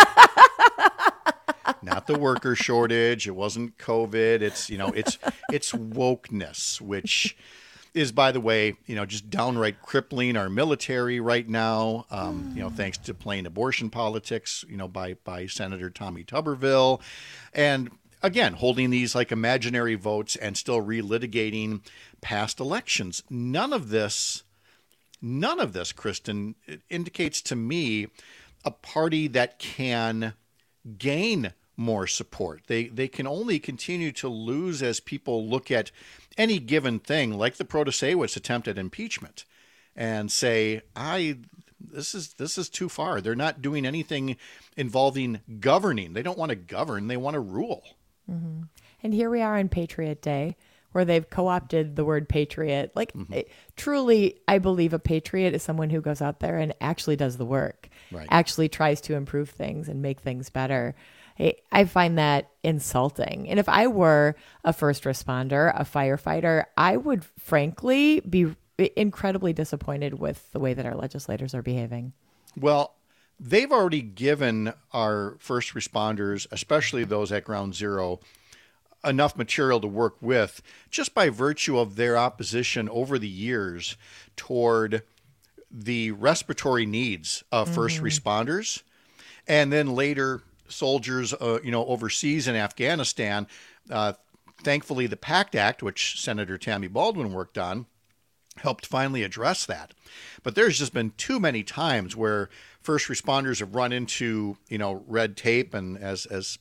Not the worker shortage. It wasn't COVID. It's wokeness, which is, by the way, just downright crippling our military right now. Thanks to plain abortion politics, by Senator Tommy Tuberville, and again, holding these like imaginary votes and still relitigating past elections. None of this, Kristen, indicates to me a party that can gain more support. They can only continue to lose as people look at any given thing, like the Protasewicz attempt at impeachment, and say, this is too far. They're not doing anything involving governing. They don't want to govern. They want to rule. Mm-hmm. And here we are on Patriot Day, where they've co-opted the word patriot. Truly, I believe a patriot is someone who goes out there and actually does the work, right. Actually tries to improve things and make things better. I find that insulting. And if I were a first responder, a firefighter, I would frankly be incredibly disappointed with the way that our legislators are behaving. Well, they've already given our first responders, especially those at ground zero, enough material to work with just by virtue of their opposition over the years toward the respiratory needs of first responders, and then later soldiers, overseas in Afghanistan. Thankfully, the PACT Act, which Senator Tammy Baldwin worked on, helped finally address that. But there's just been too many times where first responders have run into, red tape, and as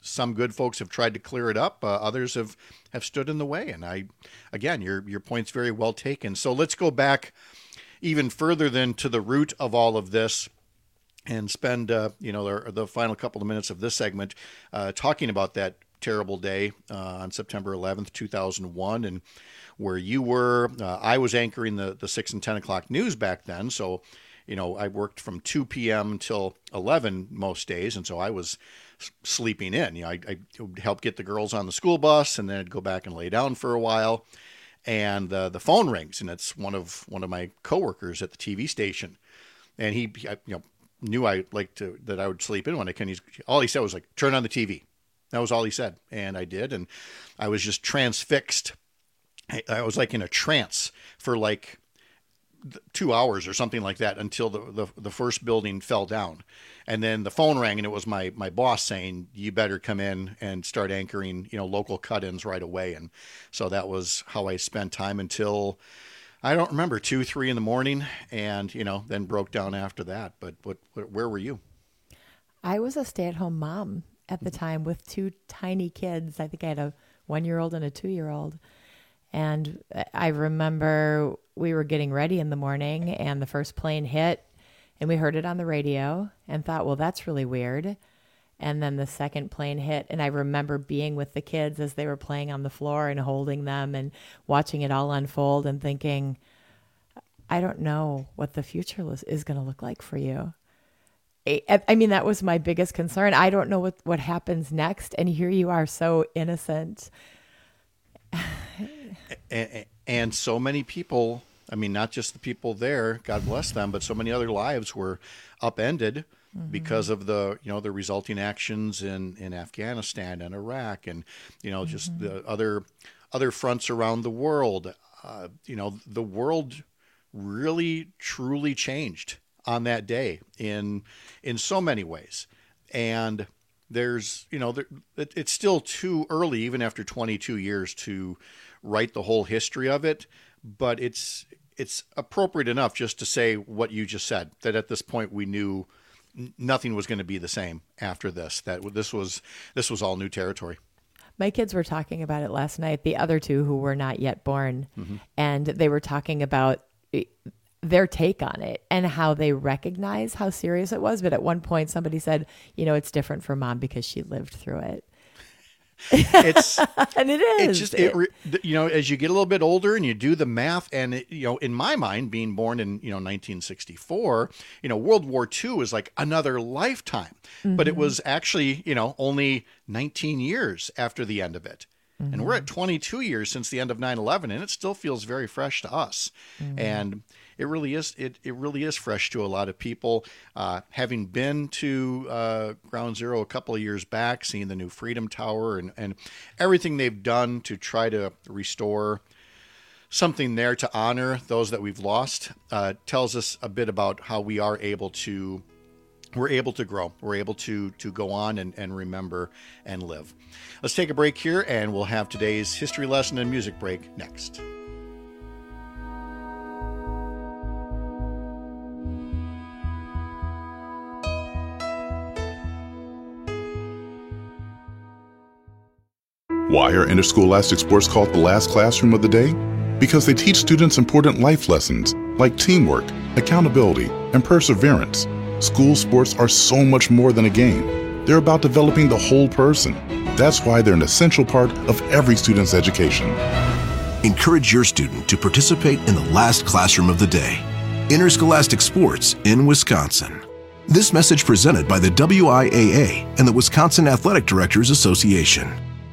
some good folks have tried to clear it up. Others have stood in the way. And again, your point's very well taken. So let's go back even further then to the root of all of this and spend, the final couple of minutes of this segment talking about that terrible day on September 11th, 2001, and where you were. I was anchoring the 6 and 10 o'clock news back then. So, I worked from 2 p.m. until 11 most days. And so I was sleeping in. I would help get the girls on the school bus, and then I'd go back and lay down for a while. And the phone rings, and it's one of my coworkers at the TV station. And he knew I liked that I would sleep in when I can. All he said was like, turn on the TV. That was all he said. And I did. And I was just transfixed. I was like in a trance for like 2 hours or something like that until the first building fell down. And then the phone rang, and it was my boss saying, you better come in and start anchoring, local cut-ins right away. And so that was how I spent time until, I don't remember, 2, 3 in the morning, and, then broke down after that. But where were you? I was a stay-at-home mom at the time with 2 tiny kids. I think I had a 1-year-old and a 2-year-old. And I remember we were getting ready in the morning, and the first plane hit, and we heard it on the radio and thought, well, that's really weird. And then the second plane hit, and I remember being with the kids as they were playing on the floor and holding them and watching it all unfold and thinking, I don't know what the future is going to look like for you. I mean, that was my biggest concern. I don't know what happens next. And here you are, so innocent. And so many people, I mean, not just the people there, God bless them, but so many other lives were upended because of the resulting actions in Afghanistan and Iraq, and just the other fronts around the world. The world really truly changed on that day in so many ways. And there's it's still too early, even after 22 years, to write the whole history of it, but it's appropriate enough just to say what you just said, that at this point we knew nothing was going to be the same after this, that this was all new territory. My kids were talking about it last night, the other 2 who were not yet born, and they were talking about their take on it and how they recognize how serious it was. But at one point somebody said, it's different for Mom because she lived through it. And it is. It's just, as you get a little bit older and you do the math, and in my mind, being born in 1964, World War II is like another lifetime, but it was actually only 19 years after the end of it. And we're at 22 years since the end of 9/11, and it still feels very fresh to us. And it really is. It really is fresh to a lot of people. Having been to Ground Zero a couple of years back, seeing the new Freedom Tower and everything they've done to try to restore something there to honor those that we've lost, tells us a bit about how we are able to. We're able to grow. We're able to go on and remember and live. Let's take a break here, and we'll have today's history lesson and music break next. Why are interscholastic sports called the last classroom of the day? Because they teach students important life lessons like teamwork, accountability, and perseverance. School sports are so much more than a game. They're about developing the whole person. That's why they're an essential part of every student's education. Encourage your student to participate in the last classroom of the day. Interscholastic sports in Wisconsin. This message presented by the WIAA and the Wisconsin Athletic Directors Association.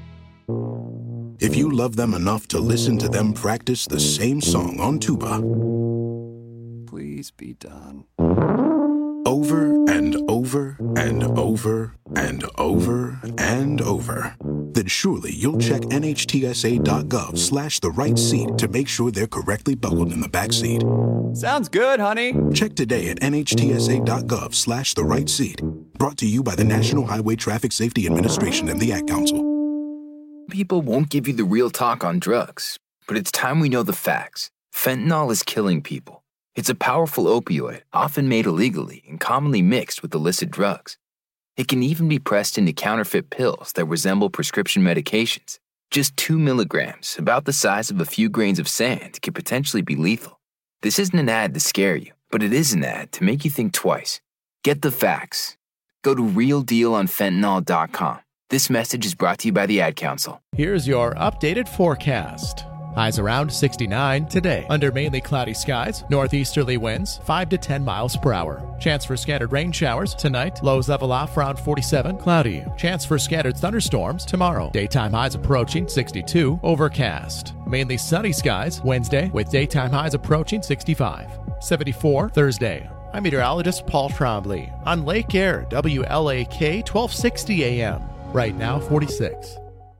If you love them enough to listen to them practice the same song on tuba, please be done. Over and over and over and over and over, then surely you'll check NHTSA.gov/the right seat to make sure they're correctly buckled in the back seat. Sounds good, honey. Check today at NHTSA.gov/the right seat. Brought to you by the National Highway Traffic Safety Administration and the Ad Council. People won't give you the real talk on drugs, but it's time we know the facts. Fentanyl is killing people. It's a powerful opioid, often made illegally and commonly mixed with illicit drugs. It can even be pressed into counterfeit pills that resemble prescription medications. Just 2 milligrams, about the size of a few grains of sand, could potentially be lethal. This isn't an ad to scare you, but it is an ad to make you think twice. Get the facts. Go to realdealonfentanyl.com. This message is brought to you by the Ad Council. Here's your updated forecast. Highs around 69 today. Under mainly cloudy skies, northeasterly winds 5 to 10 miles per hour. Chance for scattered rain showers tonight. Lows level off around 47. Cloudy. Chance for scattered thunderstorms tomorrow. Daytime highs approaching 62. Overcast. Mainly sunny skies Wednesday with daytime highs approaching 65. 74 Thursday. I'm meteorologist Paul Trombley on Lake Air, WLAK 1260 AM. Right now, 46.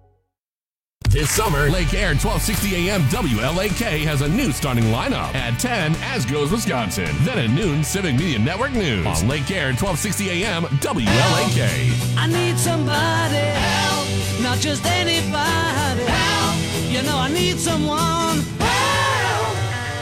This summer, Lake Air 1260 AM WLAK has a new starting lineup. At 10, As Goes Wisconsin. Then at noon, Civic Media Network News. On Lake Air 1260 AM WLAK. I need somebody help, not just anybody help. You know I need someone help.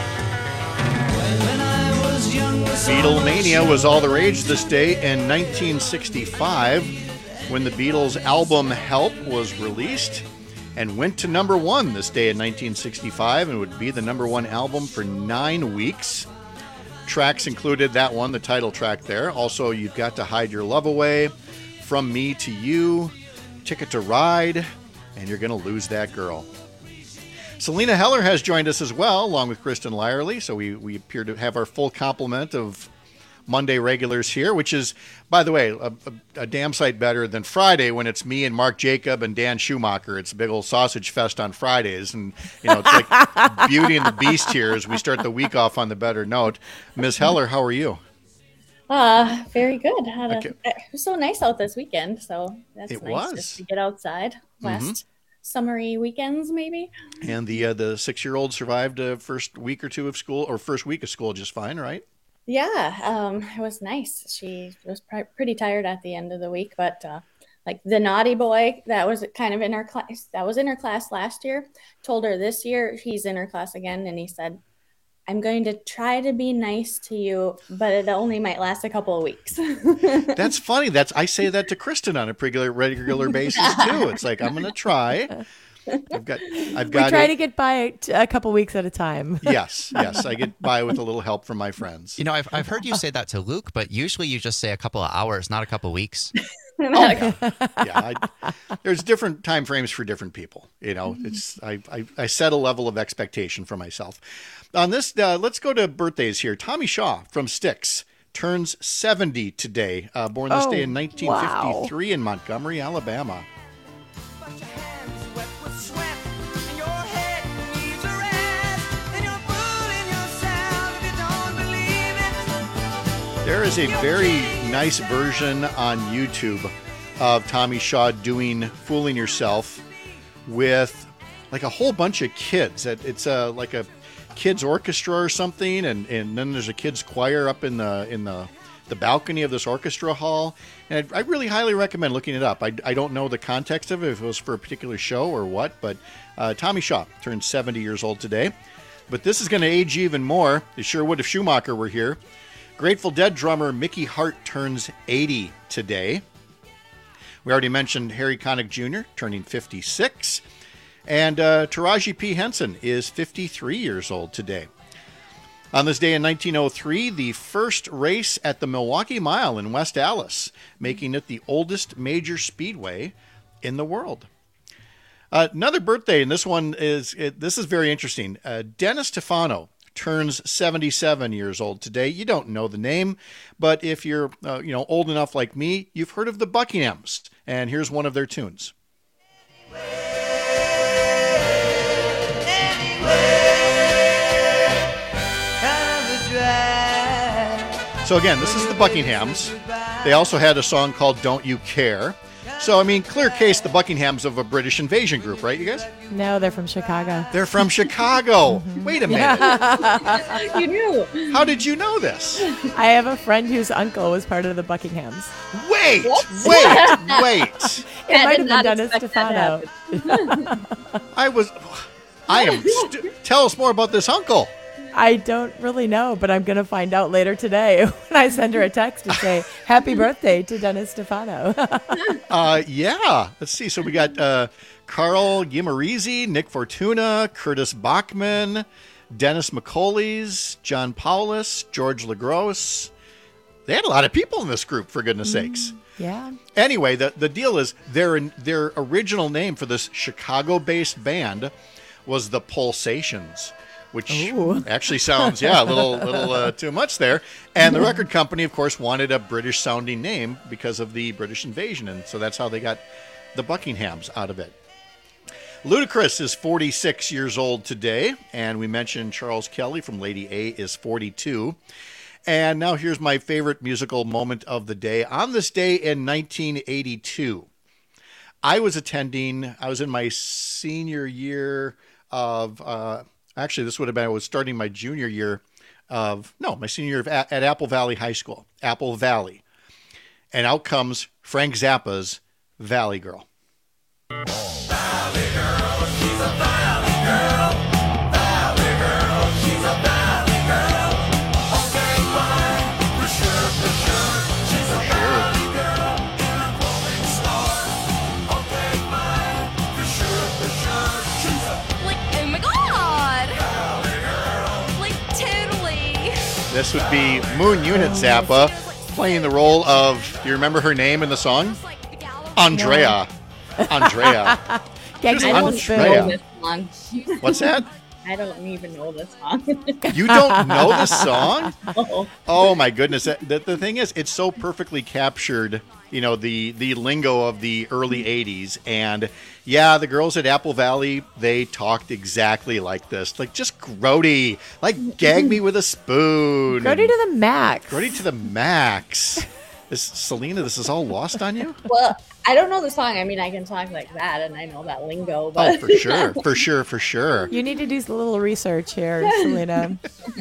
When I was young, Beatlemania was all the rage this day in 1965 when the Beatles' album Help was released and went to number one this day in 1965 and would be the number one album for 9 weeks. Tracks included that one, the title track there. Also, You've Got to Hide Your Love Away, From Me to You, Ticket to Ride, and You're Gonna Lose That Girl. Selena Heller has joined us as well, along with Kristen Lyerly, so we appear to have our full complement of Monday regulars here, which is, by the way, a damn sight better than Friday when it's me and Mark Jacob and Dan Schumacher. It's a big old sausage fest on Fridays, and it's like Beauty and the Beast here as we start the week off on the better note. Ms. Heller, how are you? Very good. It was so nice out this weekend, so that's nice just to get outside. Last summery weekends, maybe. And the 6-year-old survived first week or two of school, or first week of school just fine, right? Yeah, it was nice. She was pretty tired at the end of the week, but like the naughty boy that was kind of in her class, that was in her class last year, told her this year he's in her class again, and he said, I'm going to try to be nice to you, but it only might last a couple of weeks. That's funny. I say that to Kristen on a regular basis too. It's like, I'm going to try. I've got. We try to get by a couple weeks at a time. Yes. I get by with a little help from my friends. You know, I've heard you say that to Luke, but usually you just say a couple of hours, not a couple of weeks. There's different time frames for different people. It's I set a level of expectation for myself. On this, let's go to birthdays here. Tommy Shaw from Styx turns 70 today. Born this day in 1953 in Montgomery, Alabama. There is a very nice version on YouTube of Tommy Shaw doing Fooling Yourself with like a whole bunch of kids. It's like a kids orchestra or something, and then there's a kids choir up in the balcony of this orchestra hall. And I really highly recommend looking it up. I don't know the context of it, if it was for a particular show or what, but Tommy Shaw turned 70 years old today. But this is going to age you even more. It sure would if Schumacher were here. Grateful Dead drummer Mickey Hart turns 80 today. We already mentioned Harry Connick Jr. turning 56. And Taraji P. Henson is 53 years old today. On this day in 1903, the first race at the Milwaukee Mile in West Allis, making it the oldest major speedway in the world. Another birthday, and this is very interesting. Dennis Stefano turns 77 years old today. You don't know the name, but if you're old enough like me, you've heard of the Buckinghams, and here's one of their tunes. So again, this is the Buckinghams. They also had a song called Don't You Care. So, I mean, clear case, the Buckinghams of a British invasion group, right, you guys? No, they're from Chicago. They're from Chicago. Wait a minute. You knew. How did you know this? I have a friend whose uncle was part of the Buckinghams. Wait. It might have been Dennis Stefano. Tell us more about this uncle. I don't really know, but I'm going to find out later today when I send her a text to say, happy birthday to Dennis Stefano. Yeah. Let's see. So we got Carl Guimarazi, Nick Fortuna, Curtis Bachman, Dennis McCauley's, John Paulus, George LaGrosse. They had a lot of people in this group, for goodness sakes. Yeah. Anyway, the deal is their original name for this Chicago-based band was the Pulsations, which actually sounds, a little too much there. And the record company, of course, wanted a British-sounding name because of the British invasion, and so that's how they got the Buckinghams out of it. Ludacris is 46 years old today, and we mentioned Charles Kelly from Lady A is 42. And now here's my favorite musical moment of the day. On this day in 1982, I was in my senior year of, actually this would have been, I was starting my junior year my senior year at Apple Valley High School, Apple Valley. And out comes Frank Zappa's Valley Girl. Valley girl, she's a valley girl. Valley girl, she's a valley girl. Okay, fine, for sure. She's a valley girl in a clothing store. Okay, fine, for sure. She's a oh my god! Valley girl. Totally. This would be Moon Unit Zappa playing the role of, do you remember her name in the song? Andrea. Andrea. I don't even know this song. What's that? I don't even know this song. You don't know this song? No. Oh my goodness! The thing is, it's so perfectly captured. The lingo of the early '80s, and yeah, the girls at Apple Valley, they talked exactly like this, like just grody, like gag me with a spoon. Grody to the max. Grody to the max. Selena, this is all lost on you? Well, I don't know the song. I mean, I can talk like that, and I know that lingo. But For sure. You need to do a little research here, Selena.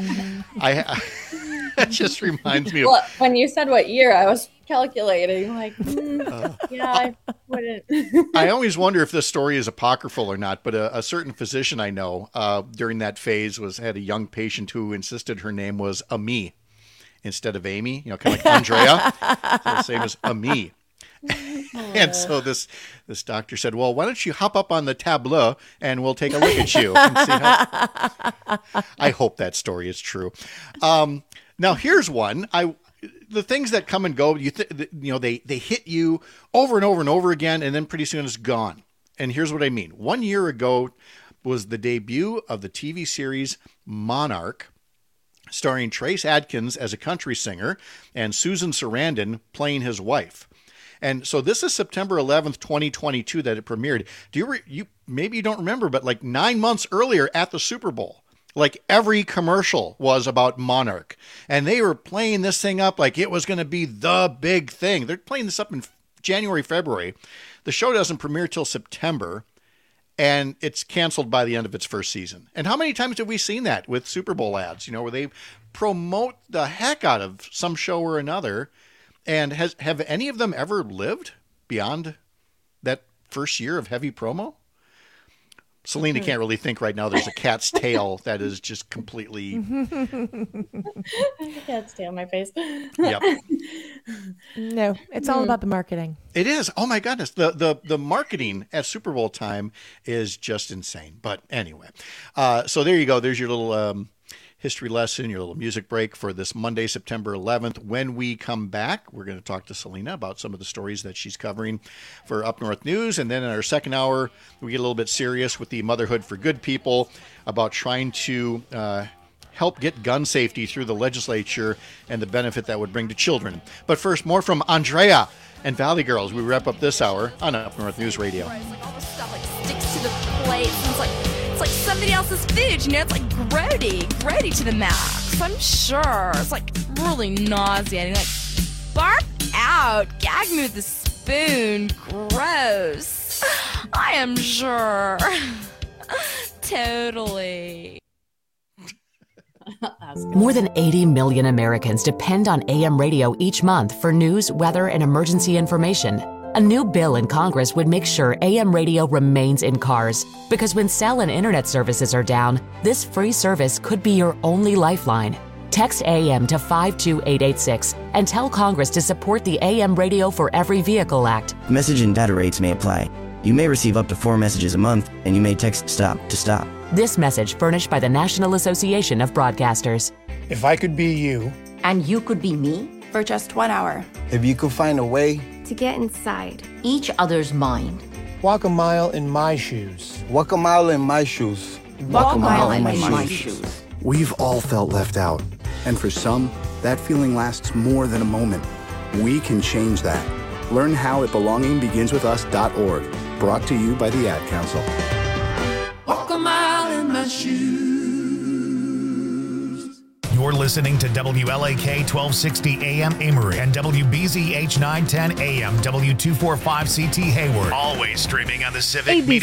It just reminds me of... Well, when you said what year, I was calculating. Like, I wouldn't. I always wonder if this story is apocryphal or not, but a certain physician I know during that phase had a young patient who insisted her name was Ami instead of Amy, kind of like Andrea. So the same as Ami. And so this doctor said, well, why don't you hop up on the tableau and we'll take a look at you and see how... I hope that story is true. Now here's one. The things that come and go, they hit you over and over and over again, and then pretty soon it's gone. And here's what I mean. 1 year ago was the debut of the TV series Monarch, starring Trace Adkins as a country singer and Susan Sarandon playing his wife. And so this is September 11th, 2022 that it premiered. Maybe you don't remember, but like 9 months earlier at the Super Bowl, like every commercial was about Monarch. And they were playing this thing up like it was going to be the big thing. They're playing this up in January, February. The show doesn't premiere till September, and it's canceled by the end of its first season. And how many times have we seen that with Super Bowl ads, where they promote the heck out of some show or another? And have any of them ever lived beyond that first year of heavy promo? Selena can't really think right now. There's a cat's tail that is just completely... Cat's tail in my face. Yep. No, it's all about the marketing. It is. Oh my goodness. The marketing at Super Bowl time is just insane. But anyway, so there you go. There's your little history lesson, your little music break for this Monday, September 11th. When we come back, we're going to talk to Selena about some of the stories that she's covering for Up North News. And then in our second hour, we get a little bit serious with the Motherhood for Good people about trying to help get gun safety through the legislature and the benefit that would bring to children. But first, more from Andrea and Valley Girls. We wrap up this hour on Up North News Radio. All the stuff sticks to the plate. It's like somebody else's food. It's like grody to the max. I'm sure it's like really nauseating. Like, barf out, gag me with a spoon. Gross. I am sure. Totally. More than 80 million Americans depend on AM radio each month for news, weather, and emergency information. A new bill in Congress would make sure AM radio remains in cars, because when cell and internet services are down, this free service could be your only lifeline. Text AM to 52886 and tell Congress to support the AM Radio for Every Vehicle Act. Message and data rates may apply. You may receive up to 4 messages a month, and you may text STOP to stop. This message furnished by the National Association of Broadcasters. If I could be you. And you could be me? For just 1 hour. If you could find a way to get inside each other's mind. Walk a mile in my shoes. Walk a mile in my shoes. Walk a mile in my shoes. We've all felt left out. And for some, that feeling lasts more than a moment. We can change that. Learn how at belongingbeginswithus.org. Brought to you by the Ad Council. Walk a mile in my shoes. You're listening to WLAK 1260 AM Amory and WBZH 910 AM W245CT Hayward. Always streaming on the Civic Media